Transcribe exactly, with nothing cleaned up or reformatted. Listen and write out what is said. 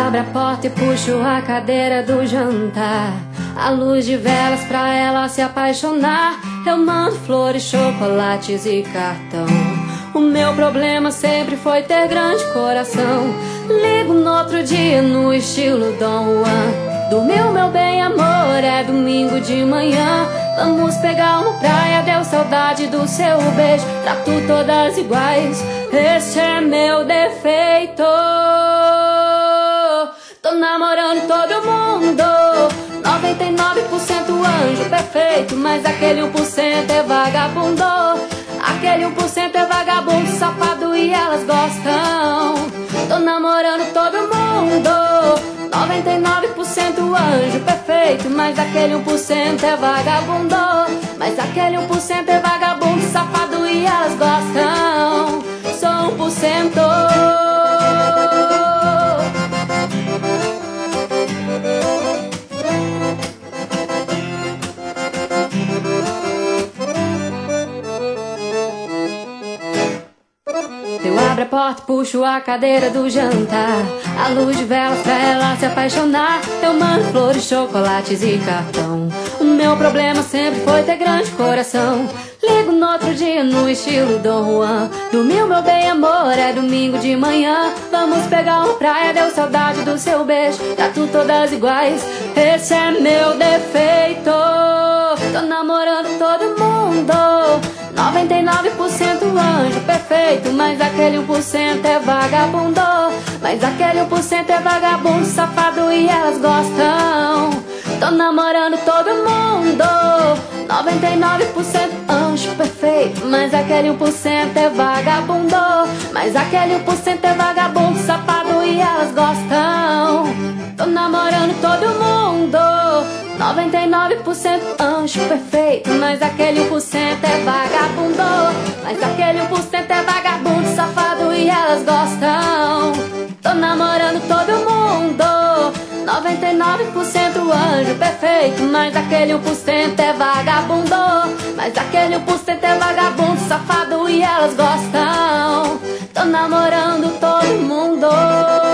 abro a porta e puxo a cadeira do jantar. A luz de velas pra ela se apaixonar. Eu mando flores, chocolates e cartão. O meu problema sempre foi ter grande coração. Ligo no outro dia no estilo Dom Juan. Dormiu, meu bem, amor, é domingo de manhã. Vamos pegar uma praia, deu saudade do seu beijo. Trato todas iguais, esse é meu defeito. Tô namorando todo mundo, noventa e nove por cento anjo perfeito, mas aquele um por cento é vagabundo. Aquele um por cento é vagabundo, safado e elas gostam. Tô namorando todo mundo, noventa e nove por cento anjo perfeito, mas aquele um por cento é vagabundo. Mas aquele um por cento é vagabundo, safado e elas gostam. Sou um por cento. Eu abro a porta e puxo a cadeira do jantar. A luz de velas pra ela se apaixonar. Eu mando flores, chocolates e cartão. O meu problema sempre foi ter grande coração. Ligo no outro dia no estilo Dom Juan. Dormiu, meu bem, amor, é domingo de manhã. Vamos pegar uma praia, deu saudade do seu beijo. Trato todas iguais, esse é meu defeito. Tô namorando todo mundo, noventa e nove por cento anjo perfeito, mas aquele um por cento é vagabundo. Mas aquele um por cento é vagabundo, safado e elas gostam. Tô namorando todo mundo, noventa e nove por cento anjo perfeito, mas aquele um por cento é vagabundo. Mas aquele um por cento é vagabundo, safado e elas gostam. Tô namorando todo mundo, noventa e nove por cento anjo perfeito, mas aquele um por cento é vagabundo. Mas aquele um por cento é vagabundo, safado e elas gostam. Tô namorando todo mundo, noventa e nove por cento anjo perfeito, mas aquele um por cento é vagabundo. Mas aquele um por cento é vagabundo, safado e elas gostam. Tô namorando todo mundo.